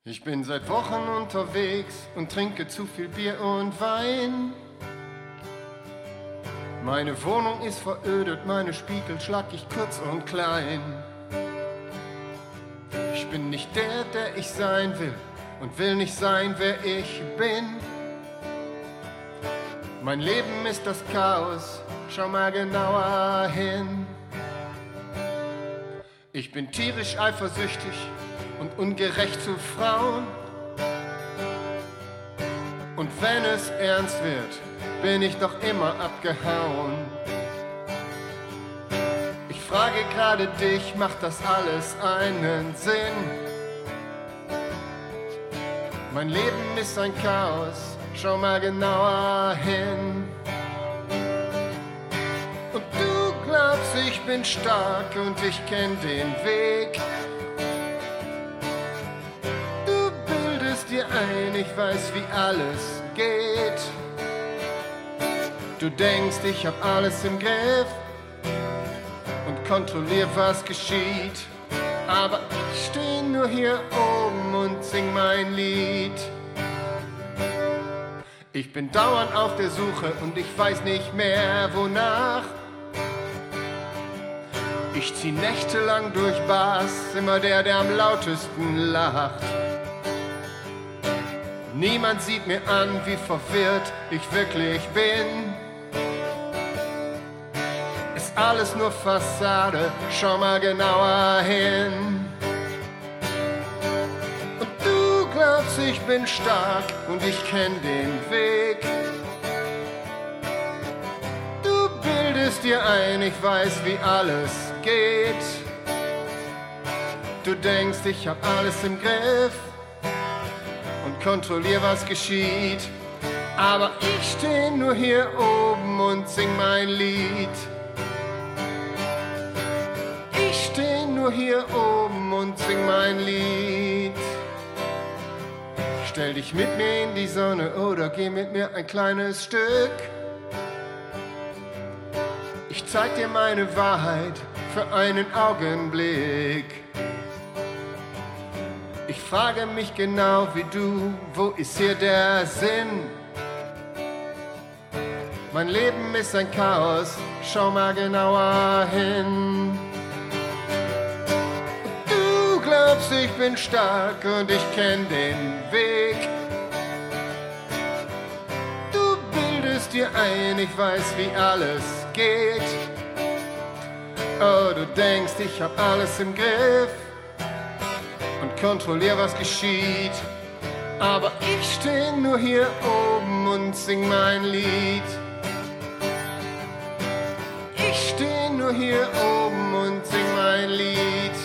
Ich bin seit Wochen unterwegs und trinke zu viel Bier und Wein. Meine Wohnung ist verödet, meine Spiegel schlag ich kurz und klein. Ich bin nicht der ich sein will und will nicht sein, wer ich bin. Mein Leben ist das Chaos, schau mal genauer hin. Ich bin tierisch eifersüchtig und ungerecht zu Frauen. Und wenn es ernst wird, bin ich doch immer abgehauen. Ich frage gerade dich, macht das alles einen Sinn? Mein Leben ist ein Chaos, schau mal genauer hin. Und du glaubst, ich bin stark und ich kenn den Weg. Du bildest dir ein, ich weiß, wie alles geht. Du denkst, ich hab alles im Griff und kontrollier, was geschieht. Aber ich steh nur hier oben und sing mein Lied. Ich bin dauernd auf der Suche und ich weiß nicht mehr wonach. Ich zieh nächtelang durch Bars, immer der am lautesten lacht. Niemand sieht mir an, wie verwirrt ich wirklich bin. Ist alles nur Fassade, schau mal genauer hin. Und du glaubst, ich bin stark und ich kenn den Weg. Du bildest dir ein, ich weiß, wie alles geht. Du denkst, ich hab alles im Griff und kontrollier, was geschieht. Aber ich steh nur hier oben und sing mein Lied. Ich steh nur hier oben und sing mein Lied. Stell dich mit mir in die Sonne oder geh mit mir ein kleines Stück. Ich zeig dir meine Wahrheit für einen Augenblick. Ich frage mich genau wie du, wo ist hier der Sinn? Mein Leben ist ein Chaos, schau mal genauer hin. Du glaubst, ich bin stark und ich kenn den Weg. Du bildest dir ein, ich weiß, wie alles geht. Oh, du denkst, ich hab alles im Griff und kontrollier, was geschieht. Aber ich steh nur hier oben und sing mein Lied. Ich steh nur hier oben und sing mein Lied.